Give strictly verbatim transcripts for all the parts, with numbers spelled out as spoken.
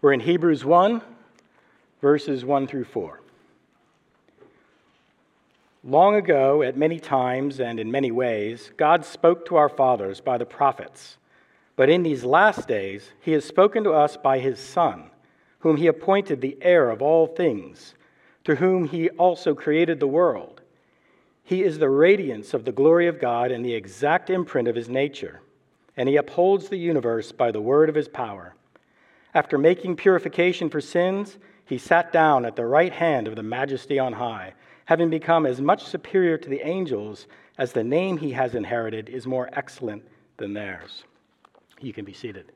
We're in Hebrews one, verses one through four. Long ago, at many times and in many ways, God spoke to our fathers by the prophets. But in these last days, he has spoken to us by his Son, whom he appointed the heir of all things, through whom he also created the world. He is the radiance of the glory of God and the exact imprint of his nature, and he upholds the universe by the word of his power. After making purification for sins, he sat down at the right hand of the Majesty on high, having become as much superior to the angels as the name he has inherited is more excellent than theirs. You can be seated.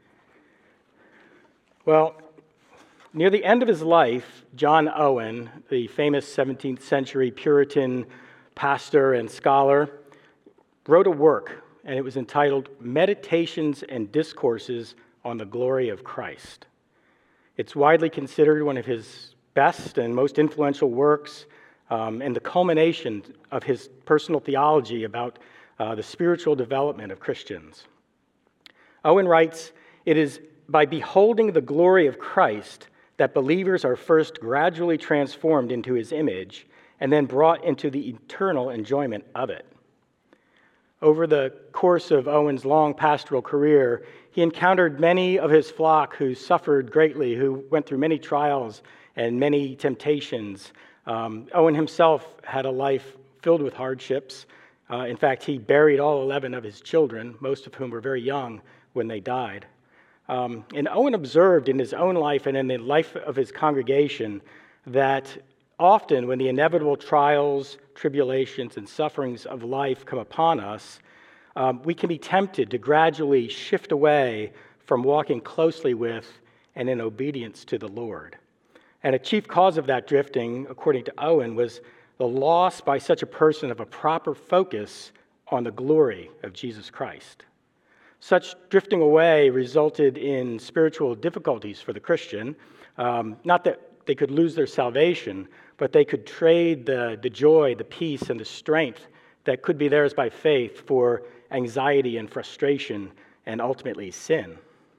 Well, near the end of his life, John Owen, the famous seventeenth century Puritan pastor and scholar, wrote a work, and it was entitled Meditations and Discourses on the Glory of Christ. It's widely considered one of his best and most influential works, um, and the culmination of his personal theology about uh, the spiritual development of Christians. Owen writes, "It is by beholding the glory of Christ that believers are first gradually transformed into his image and then brought into the eternal enjoyment of it." Over the course of Owen's long pastoral career, he encountered many of his flock who suffered greatly, who went through many trials and many temptations. Um, Owen himself had a life filled with hardships. Uh, in fact, he buried all eleven of his children, most of whom were very young when they died. Um, and Owen observed in his own life and in the life of his congregation that often when the inevitable trials, tribulations, and sufferings of life come upon us, um, we can be tempted to gradually shift away from walking closely with and in obedience to the Lord. And a chief cause of that drifting, according to Owen, was the loss by such a person of a proper focus on the glory of Jesus Christ. Such drifting away resulted in spiritual difficulties for the Christian, um, not that they could lose their salvation, but they could trade the, the joy, the peace, and the strength that could be theirs by faith for anxiety and frustration and ultimately sin.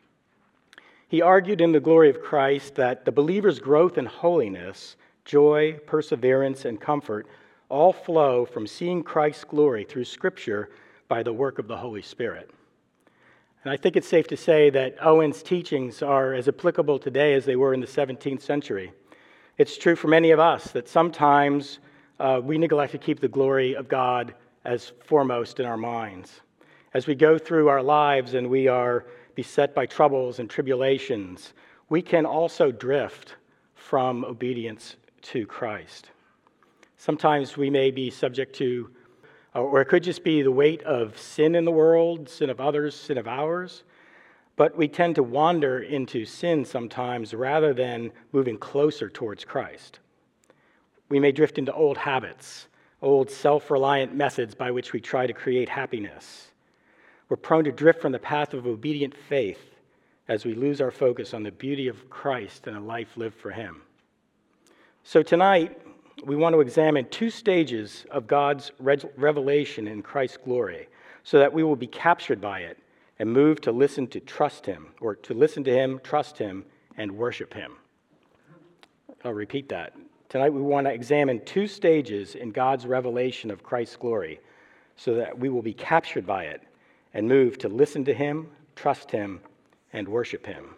He argued in The Glory of Christ that the believer's growth in holiness, joy, perseverance, and comfort all flow from seeing Christ's glory through Scripture by the work of the Holy Spirit. And I think it's safe to say that Owen's teachings are as applicable today as they were in the seventeenth century. It's true for many of us that sometimes uh, we neglect to keep the glory of God as foremost in our minds. As we go through our lives and we are beset by troubles and tribulations, we can also drift from obedience to Christ. Sometimes we may be subject to, or it could just be the weight of sin in the world, sin of others, sin of ours. But we tend to wander into sin sometimes rather than moving closer towards Christ. We may drift into old habits, old self-reliant methods by which we try to create happiness. We're prone to drift from the path of obedient faith as we lose our focus on the beauty of Christ and a life lived for him. So tonight, we want to examine two stages of God's revelation in Christ's glory so that we will be captured by it and move to listen to trust him, or to listen to him, trust him, and worship him. I'll repeat that. Tonight we want to examine two stages in God's revelation of Christ's glory so that we will be captured by it and move to listen to him, trust him, and worship him.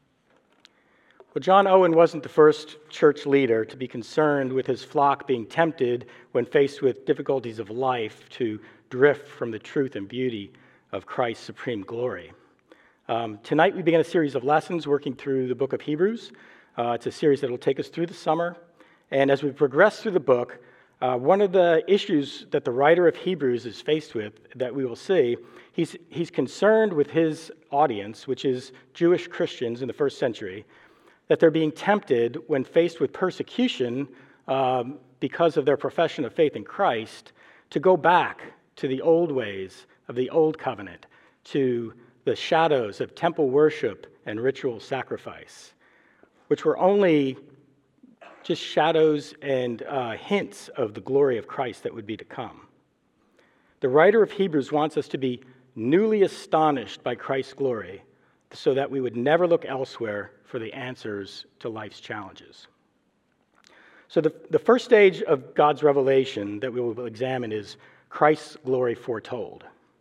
Well, John Owen wasn't the first church leader to be concerned with his flock being tempted when faced with difficulties of life to drift from the truth and beauty of Christ's supreme glory. Um, tonight we begin a series of lessons working through the book of Hebrews. Uh, it's a series that will take us through the summer. And as we progress through the book, uh, one of the issues that the writer of Hebrews is faced with that we will see, he's, he's concerned with his audience, which is Jewish Christians in the first century, that they're being tempted when faced with persecution um, because of their profession of faith in Christ to go back to the old ways of the old covenant, to the shadows of temple worship and ritual sacrifice, which were only just shadows and uh, hints of the glory of Christ that would be to come. The writer of Hebrews wants us to be newly astonished by Christ's glory, so that we would never look elsewhere for the answers to life's challenges. So the, the first stage of God's revelation that we will examine is Christ's glory foretold.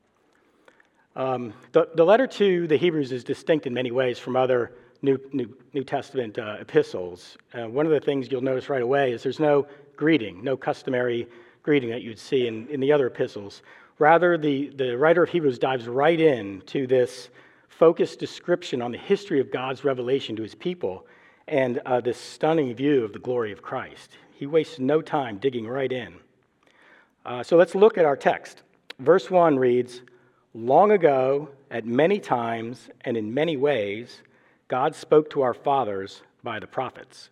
Um, the, the letter to the Hebrews is distinct in many ways from other New, New, New Testament uh, epistles. Uh, one of the things you'll notice right away is there's no greeting, no customary greeting that you'd see in, in the other epistles. Rather, the, the writer of Hebrews dives right in to this focused description on the history of God's revelation to his people and uh, this stunning view of the glory of Christ. He wastes no time digging right in. Uh, so let's look at our text. Verse one reads, "Long ago, at many times and in many ways, God spoke to our fathers by the prophets."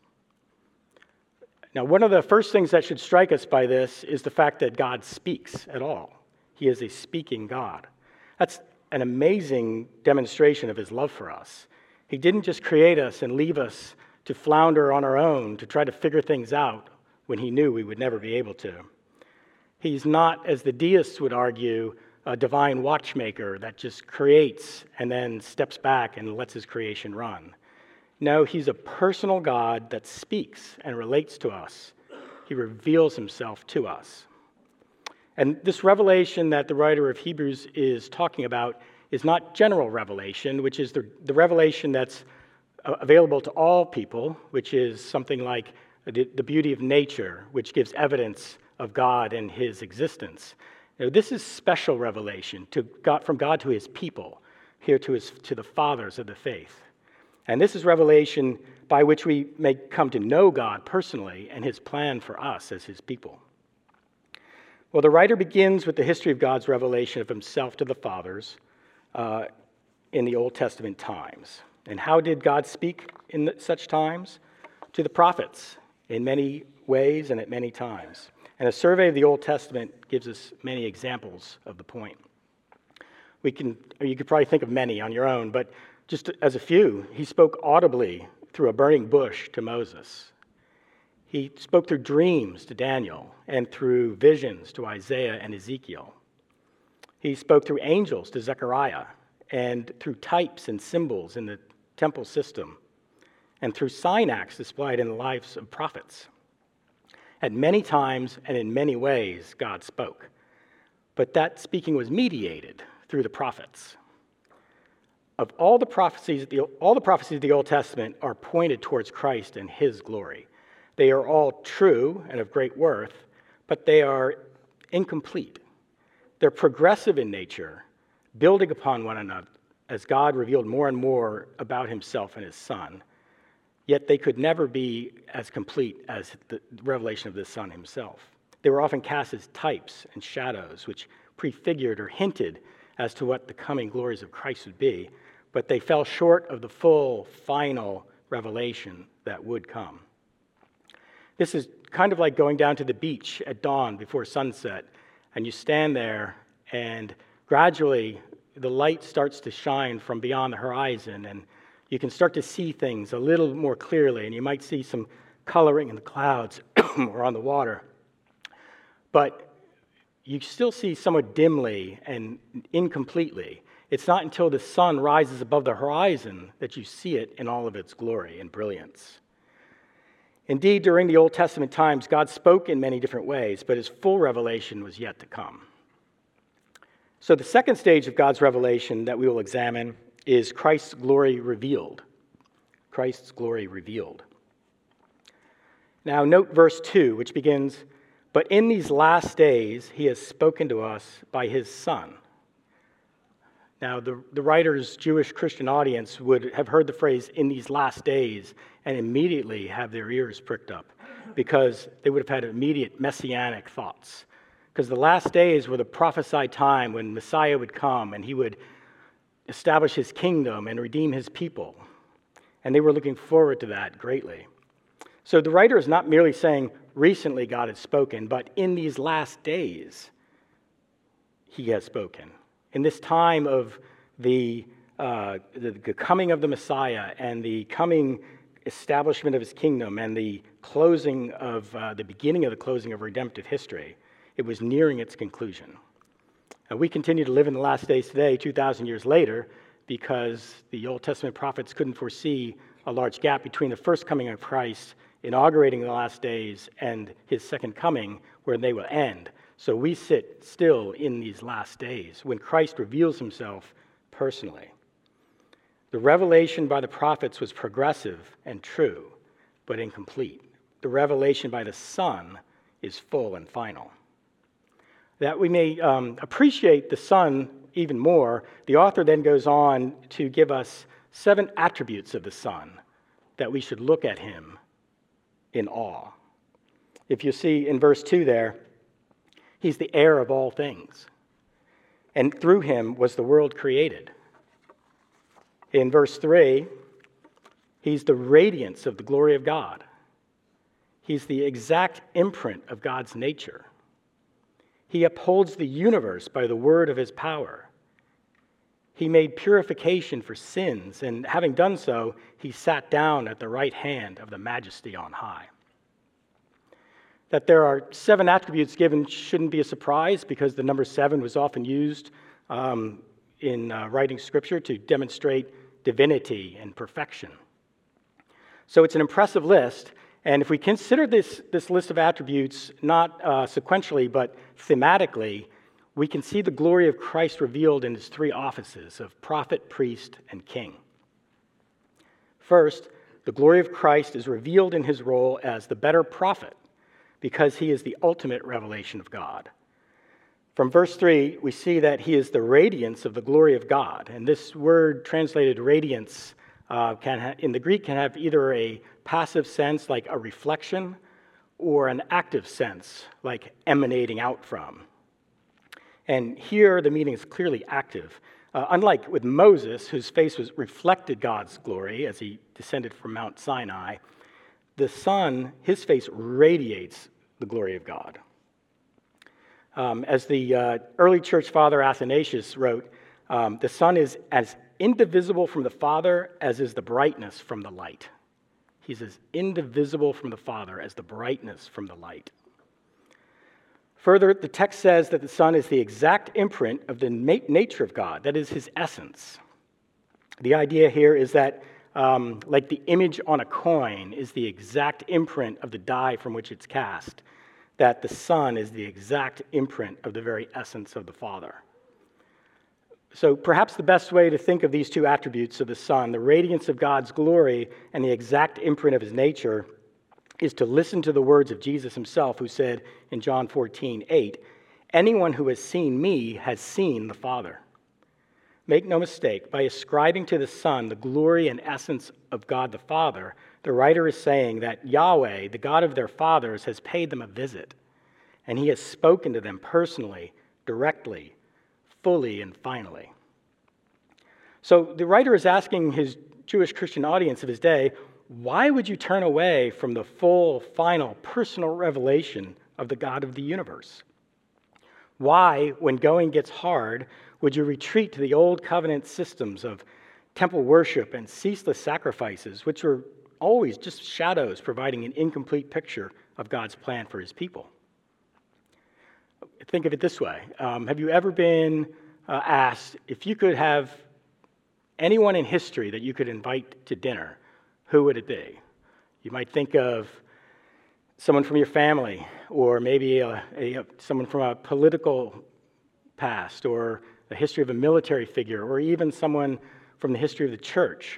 Now, one of the first things that should strike us by this is the fact that God speaks at all. He is a speaking God. That's an amazing demonstration of his love for us. He didn't just create us and leave us to flounder on our own, to try to figure things out when he knew we would never be able to. He's not, as the deists would argue, a divine watchmaker that just creates and then steps back and lets his creation run. No, he's a personal God that speaks and relates to us. He reveals himself to us. And this revelation that the writer of Hebrews is talking about is not general revelation, which is the, the revelation that's available to all people, which is something like the, the beauty of nature, which gives evidence of God and his existence. Now, this is special revelation to God, from God to his people, here to, his, to the fathers of the faith. And this is revelation by which we may come to know God personally and his plan for us as his people. Well, the writer begins with the history of God's revelation of himself to the fathers uh, in the Old Testament times. And how did God speak in such times? To the prophets in many ways and at many times. And a survey of the Old Testament gives us many examples of the point. We can, or you could probably think of many on your own, but just as a few, he spoke audibly through a burning bush to Moses. He spoke through dreams to Daniel and through visions to Isaiah and Ezekiel. He spoke through angels to Zechariah and through types and symbols in the temple system and through sign acts displayed in the lives of prophets. At many times and in many ways, God spoke. But that speaking was mediated through the prophets. Of all the prophecies, all the prophecies of the Old Testament are pointed towards Christ and his glory. They are all true and of great worth, but they are incomplete. They're progressive in nature, building upon one another as God revealed more and more about himself and his Son. Yet they could never be as complete as the revelation of the Son himself. They were often cast as types and shadows, which prefigured or hinted as to what the coming glories of Christ would be, but they fell short of the full, final revelation that would come. This is kind of like going down to the beach at dawn before sunset, and you stand there, and gradually the light starts to shine from beyond the horizon, and you can start to see things a little more clearly, and you might see some coloring in the clouds or on the water. But you still see somewhat dimly and incompletely. It's not until the sun rises above the horizon that you see it in all of its glory and brilliance. Indeed, during the Old Testament times, God spoke in many different ways, but his full revelation was yet to come. So the second stage of God's revelation that we will examine is Christ's glory revealed. Christ's glory revealed. Now note verse two, which begins, "But in these last days he has spoken to us by his Son." Now, the, the writer's Jewish Christian audience would have heard the phrase, "in these last days," and immediately have their ears pricked up, because they would have had immediate messianic thoughts. Because the last days were the prophesied time when Messiah would come and he would establish his kingdom and redeem his people. And they were looking forward to that greatly. So the writer is not merely saying, recently God has spoken, but in these last days, he has spoken. In this time of the, uh, the, the coming of the Messiah and the coming establishment of his kingdom and the closing of, uh, the beginning of the closing of redemptive history, it was nearing its conclusion. And we continue to live in the last days today, two thousand years later, because the Old Testament prophets couldn't foresee a large gap between the first coming of Christ, inaugurating the last days, and his second coming, where they will end. So we sit still in these last days when Christ reveals himself personally. The revelation by the prophets was progressive and true, but incomplete. The revelation by the Son is full and final. That we may um, appreciate the Son even more, the author then goes on to give us seven attributes of the Son that we should look at him in awe. If you see in verse two there, he's the heir of all things, and through him was the world created. In verse three, he's the radiance of the glory of God. He's the exact imprint of God's nature. He upholds the universe by the word of his power. He made purification for sins, and having done so, he sat down at the right hand of the Majesty on high. That there are seven attributes given shouldn't be a surprise, because the number seven was often used um, in uh, writing scripture to demonstrate divinity and perfection. So it's an impressive list, and if we consider this, this list of attributes not uh, sequentially but thematically, we can see the glory of Christ revealed in his three offices of prophet, priest, and king. First, the glory of Christ is revealed in his role as the better prophet, because he is the ultimate revelation of God. From verse three, we see that he is the radiance of the glory of God. And this word translated radiance uh, can ha- in the Greek can have either a passive sense, like a reflection, or an active sense, like emanating out from. And here the meaning is clearly active. Uh, unlike with Moses, whose face was reflected God's glory as he descended from Mount Sinai, the Son, his face radiates the glory of God. Um, as the uh, early church father Athanasius wrote, um, the Son is as indivisible from the Father as is the brightness from the light. He's as indivisible from the Father as the brightness from the light. Further, the text says that the Son is the exact imprint of the nature of God, that is his essence. The idea here is that, um, like the image on a coin is the exact imprint of the die from which it's cast, that the Son is the exact imprint of the very essence of the Father. So perhaps the best way to think of these two attributes of the Son, the radiance of God's glory and the exact imprint of his nature, is to listen to the words of Jesus himself, who said in John fourteen eight, "Anyone who has seen me has seen the Father." Make no mistake, by ascribing to the Son the glory and essence of God the Father, the writer is saying that Yahweh, the God of their fathers, has paid them a visit, and he has spoken to them personally, directly, fully, and finally. So the writer is asking his Jewish Christian audience of his day, why would you turn away from the full, final, personal revelation of the God of the universe? Why, when going gets hard, would you retreat to the old covenant systems of temple worship and ceaseless sacrifices, which were always just shadows providing an incomplete picture of God's plan for his people? Think of it this way. Um, have you ever been uh, asked if you could have anyone in history that you could invite to dinner, who would it be? You might think of someone from your family, or maybe a, a, someone from a political past, or the history of a military figure, or even someone from the history of the church.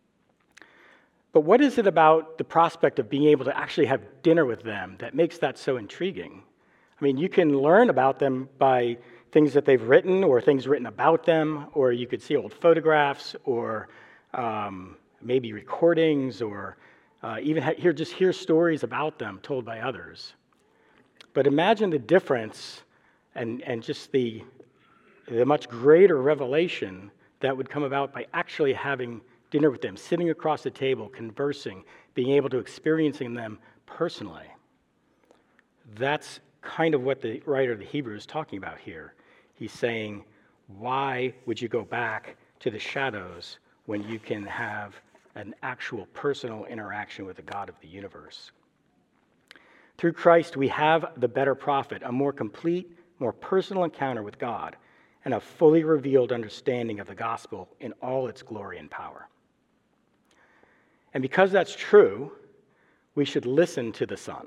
But what is it about the prospect of being able to actually have dinner with them that makes that so intriguing? I mean, you can learn about them by things that they've written, or things written about them, or you could see old photographs, or um, maybe recordings, or uh, even ha- hear just hear stories about them told by others. But imagine the difference and, and just the, the much greater revelation that would come about by actually having dinner with them, sitting across the table, conversing, being able to experiencing them personally. That's kind of what the writer of the Hebrews is talking about here. He's saying, why would you go back to the shadows when you can have an actual personal interaction with the God of the universe? Through Christ, we have the better prophet, a more complete, more personal encounter with God. and a fully revealed understanding of the gospel in all its glory and power. And because that's true, we should listen to the Son.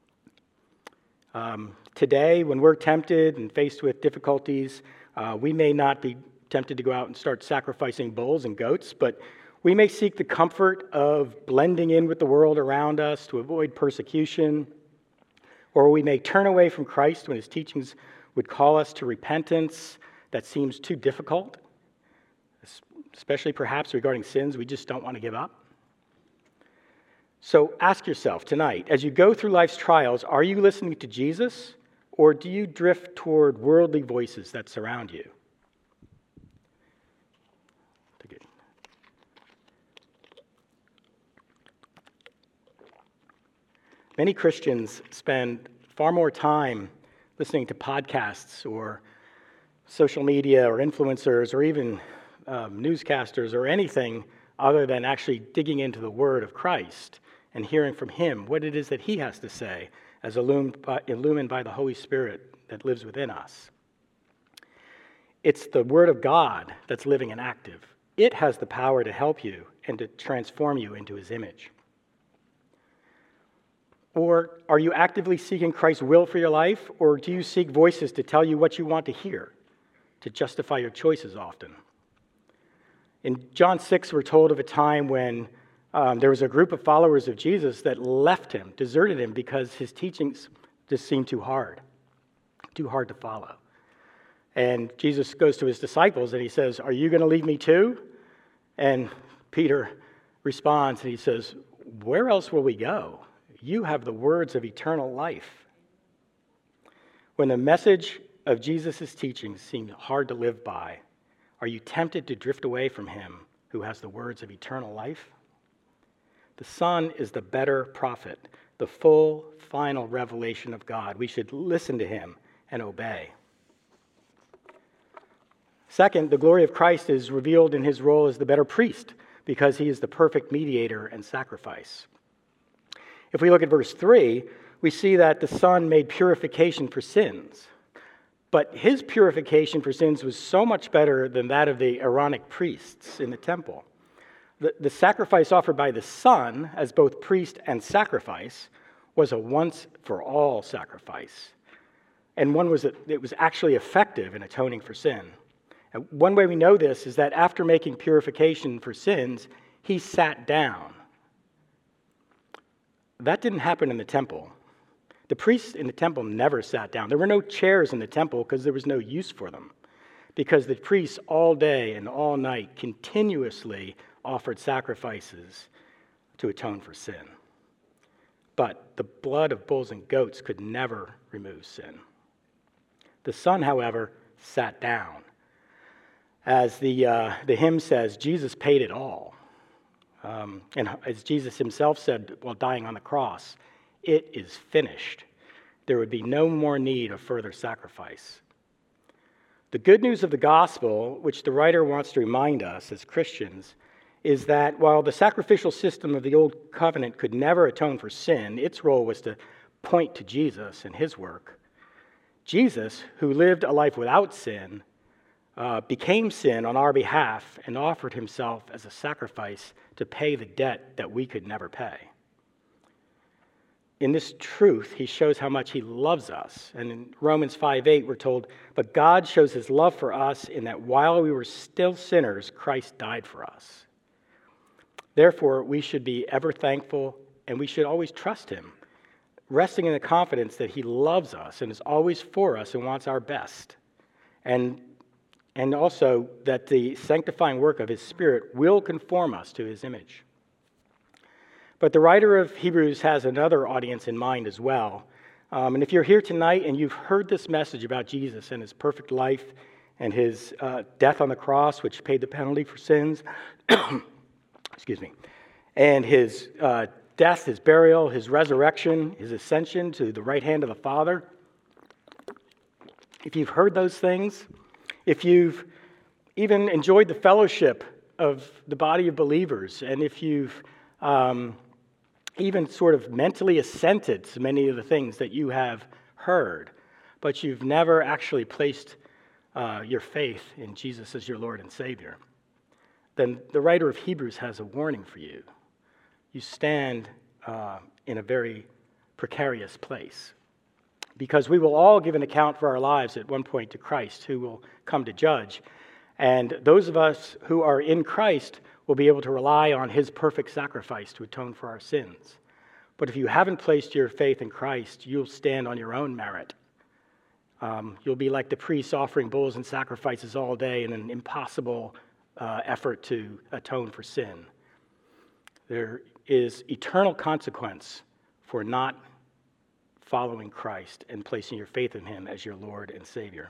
Um, today, when we're tempted and faced with difficulties, uh, we may not be tempted to go out and start sacrificing bulls and goats, but we may seek the comfort of blending in with the world around us to avoid persecution, or we may turn away from Christ when his teachings would call us to repentance that seems too difficult, especially perhaps regarding sins we just don't want to give up. So ask yourself tonight, as you go through life's trials, are you listening to Jesus, or do you drift toward worldly voices that surround you? Many Christians spend far more time listening to podcasts or social media or influencers or even um, newscasters or anything other than actually digging into the Word of Christ and hearing from him what it is that he has to say as illumined by, illumined by the Holy Spirit that lives within us. It's the Word of God that's living and active. It has the power to help you and to transform you into his image. Or are you actively seeking Christ's will for your life, or do you seek voices to tell you what you want to hear, to justify your choices often? In John six, we're told of a time when um, there was a group of followers of Jesus that left him, deserted him, because his teachings just seemed too hard, too hard to follow. And Jesus goes to his disciples and he says, "Are you going to leave me too?" And Peter responds and he says, "Where else will we go? You have the words of eternal life." When the message of Jesus' teachings seems hard to live by, are you tempted to drift away from him who has the words of eternal life? The Son is the better prophet, the full, final revelation of God. We should listen to him and obey. Second, the glory of Christ is revealed in his role as the better priest because he is the perfect mediator and sacrifice. If we look at verse three, we see that the Son made purification for sins. But his purification for sins was so much better than that of the Aaronic priests in the temple. The, the sacrifice offered by the Son, as both priest and sacrifice, was a once-for-all sacrifice. And one was that it was actually effective in atoning for sin. And one way we know this is that after making purification for sins, he sat down. That didn't happen in the temple. The priests in the temple never sat down. There were no chairs in the temple because there was no use for them. Because the priests all day and all night continuously offered sacrifices to atone for sin. But the blood of bulls and goats could never remove sin. The Son, however, sat down. As the, uh, the hymn says, Jesus paid it all. Um, and as Jesus himself said while dying on the cross, it is finished. There would be no more need of further sacrifice. The good news of the gospel, which the writer wants to remind us as Christians, is that while the sacrificial system of the old covenant could never atone for sin, its role was to point to Jesus and his work. Jesus, who lived a life without sin, uh, became sin on our behalf and offered himself as a sacrifice to pay the debt that we could never pay. In this truth, he shows how much he loves us. And in Romans five eight, we're told, "But God shows his love for us in that while we were still sinners, Christ died for us." Therefore, we should be ever thankful, and we should always trust him, resting in the confidence that he loves us and is always for us and wants our best. And, and also that the sanctifying work of his Spirit will conform us to his image. But the writer of Hebrews has another audience in mind as well. Um, and if you're here tonight and you've heard this message about Jesus and his perfect life and his uh, death on the cross, which paid the penalty for sins, excuse me, and his uh, death, his burial, his resurrection, his ascension to the right hand of the Father, if you've heard those things, if you've even enjoyed the fellowship of the body of believers, and if you've um, even sort of mentally assented to many of the things that you have heard, but you've never actually placed uh, your faith in Jesus as your Lord and Savior, then the writer of Hebrews has a warning for you. You stand uh, in a very precarious place, because we will all give an account for our lives at one point to Christ, who will come to judge. And those of us who are in Christ will be able to rely on his perfect sacrifice to atone for our sins. But if you haven't placed your faith in Christ, you'll stand on your own merit. Um, you'll be like the priests offering bulls and sacrifices all day in an impossible uh, effort to atone for sin. There is eternal consequence for not following Christ and placing your faith in him as your Lord and Savior.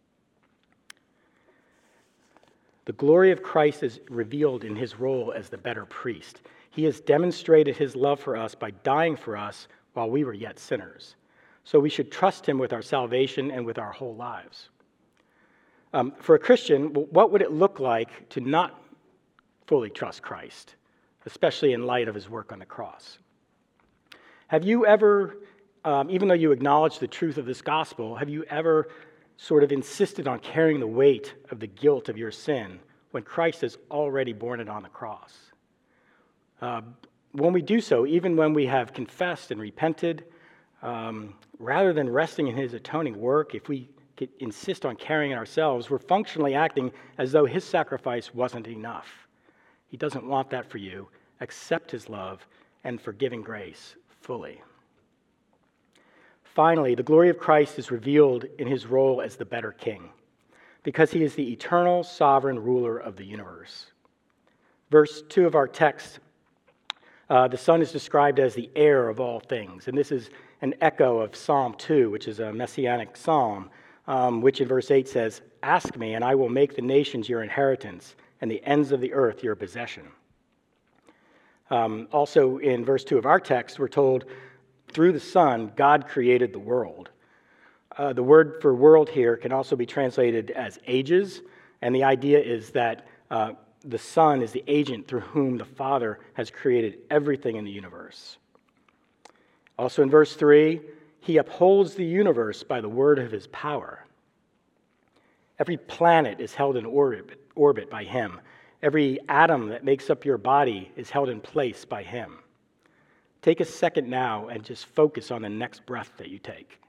The glory of Christ is revealed in his role as the better priest. He has demonstrated his love for us by dying for us while we were yet sinners. So we should trust him with our salvation and with our whole lives. Um, for a Christian, what would it look like to not fully trust Christ, especially in light of his work on the cross? Have you ever, um, even though you acknowledge the truth of this gospel, have you ever sort of insisted on carrying the weight of the guilt of your sin when Christ has already borne it on the cross? Uh, when we do so, even when we have confessed and repented, um, rather than resting in his atoning work, if we could insist on carrying it ourselves, we're functionally acting as though his sacrifice wasn't enough. He doesn't want that for you. Accept his love and forgiving grace fully. Finally, the glory of Christ is revealed in his role as the better king, because he is the eternal sovereign ruler of the universe. Verse two of our text, uh, the Son is described as the heir of all things, and this is an echo of Psalm two, which is a messianic psalm, um, which in verse eight says, "Ask me, and I will make the nations your inheritance, and the ends of the earth your possession." Um, also in verse two of our text, we're told, through the Son, God created the world. Uh, the word for world here can also be translated as ages, and the idea is that uh, the Son is the agent through whom the Father has created everything in the universe. Also in verse three, he upholds the universe by the word of his power. Every planet is held in orbit, orbit by him. Every atom that makes up your body is held in place by him. Take a second now and just focus on the next breath that you take.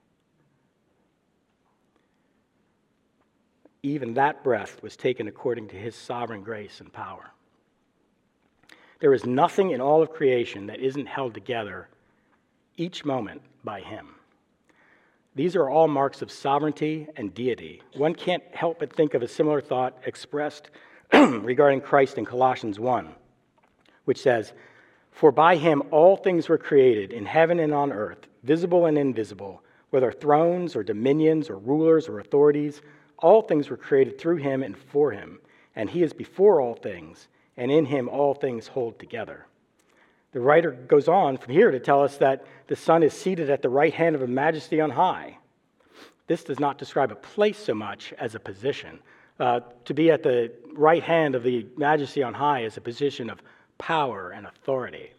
Even that breath was taken according to his sovereign grace and power. There is nothing in all of creation that isn't held together each moment by him. These are all marks of sovereignty and deity. One can't help but think of a similar thought expressed regarding Christ in Colossians one, which says, "For by him all things were created, in heaven and on earth, visible and invisible, whether thrones or dominions or rulers or authorities, all things were created through him and for him, and he is before all things, and in him all things hold together." The writer goes on from here to tell us that the Son is seated at the right hand of a majesty on high. This does not describe a place so much as a position. Uh, to be at the right hand of the majesty on high is a position of power and authority.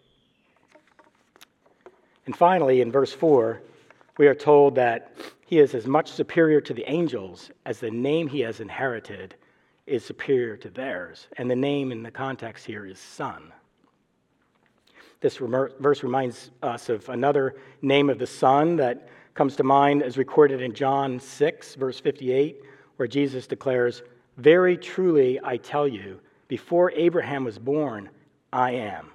And finally, in verse four, we are told that he is as much superior to the angels as the name he has inherited is superior to theirs. And the name in the context here is Son. This verse reminds us of another name of the Son that comes to mind as recorded in John six, verse fifty-eight, where Jesus declares, "Very truly I tell you, before Abraham was born, I am."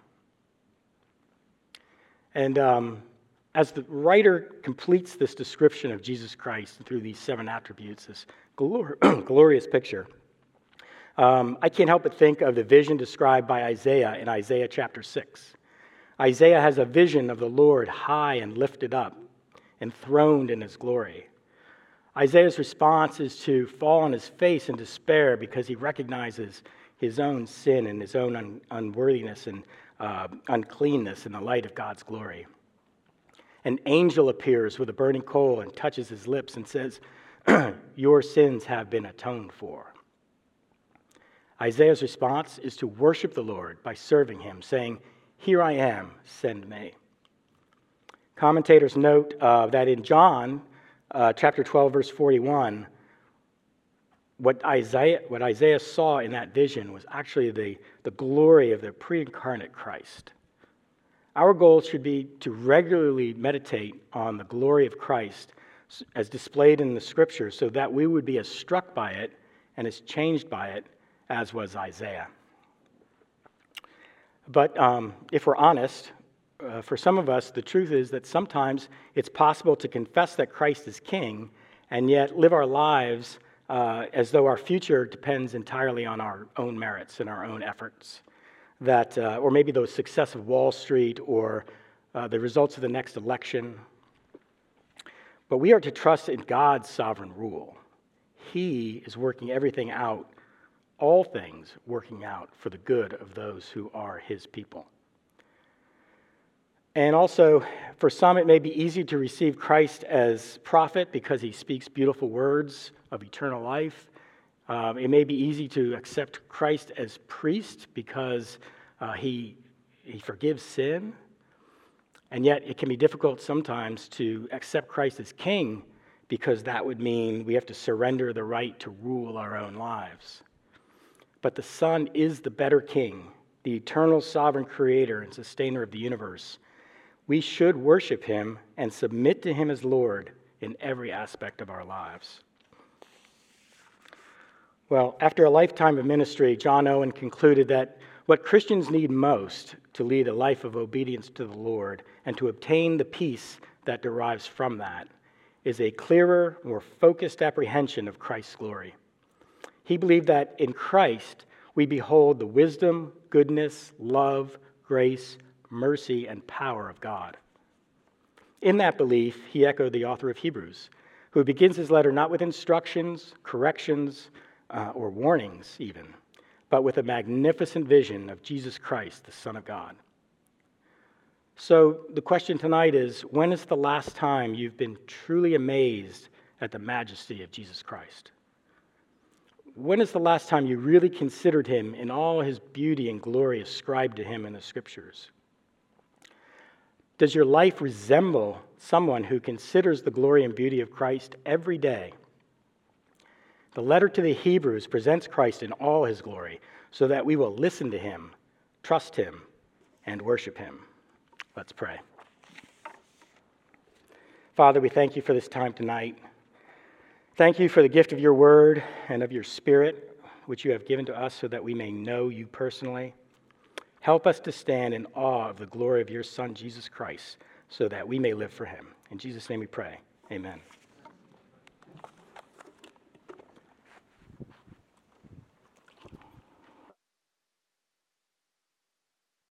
And um, as the writer completes this description of Jesus Christ through these seven attributes, this glor- glorious picture, um, I can't help but think of the vision described by Isaiah in Isaiah chapter six. Isaiah has a vision of the Lord high and lifted up, enthroned in his glory. Isaiah's response is to fall on his face in despair because he recognizes his own sin and his own un- unworthiness and uh, uncleanness in the light of God's glory. An angel appears with a burning coal and touches his lips and says, "Your sins have been atoned for." Isaiah's response is to worship the Lord by serving him, saying, "Here I am, send me." Commentators note uh, that in John uh, chapter twelve, verse forty-one, what Isaiah, what Isaiah saw in that vision was actually the, the glory of the pre-incarnate Christ. Our goal should be to regularly meditate on the glory of Christ as displayed in the Scriptures so that we would be as struck by it and as changed by it as was Isaiah. But um, if we're honest, uh, for some of us, the truth is that sometimes it's possible to confess that Christ is King and yet live our lives uh, as though our future depends entirely on our own merits and our own efforts. That, uh, or maybe the success of Wall Street or uh, the results of the next election. But we are to trust in God's sovereign rule. He is working everything out, all things working out for the good of those who are his people. And also, for some, it may be easy to receive Christ as prophet because he speaks beautiful words of eternal life. Um, it may be easy to accept Christ as priest because uh, he, he forgives sin. And yet it can be difficult sometimes to accept Christ as king because that would mean we have to surrender the right to rule our own lives. But the Son is the better king, the eternal sovereign creator and sustainer of the universe. We should worship him and submit to him as Lord in every aspect of our lives. Well, after a lifetime of ministry, John Owen concluded that what Christians need most to lead a life of obedience to the Lord and to obtain the peace that derives from that is a clearer, more focused apprehension of Christ's glory. He believed that in Christ we behold the wisdom, goodness, love, grace, mercy, and power of God. In that belief, he echoed the author of Hebrews, who begins his letter not with instructions, corrections, uh, or warnings even, but with a magnificent vision of Jesus Christ, the Son of God. So the question tonight is, when is the last time you've been truly amazed at the majesty of Jesus Christ? When is the last time you really considered him in all his beauty and glory ascribed to him in the Scriptures? Does your life resemble someone who considers the glory and beauty of Christ every day? The letter to the Hebrews presents Christ in all his glory so that we will listen to him, trust him, and worship him. Let's pray. Father, we thank you for this time tonight. Thank you for the gift of your word and of your Spirit, which you have given to us so that we may know you personally. Help us to stand in awe of the glory of your Son, Jesus Christ, so that we may live for him. In Jesus' name we pray. Amen.